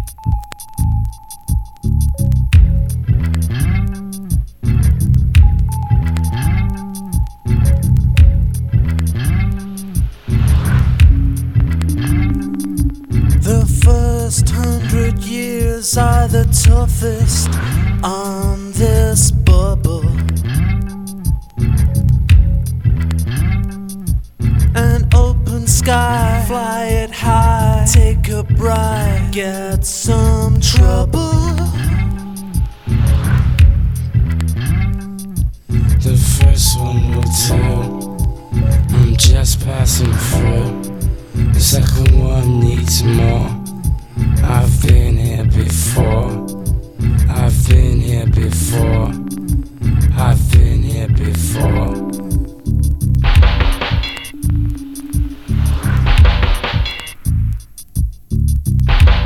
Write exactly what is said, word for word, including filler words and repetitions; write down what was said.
The first hundred years are the toughest on this bubble. An open sky, fly it high, take a bride, get some trouble. The first one will tell, I'm just passing through. The second one needs more.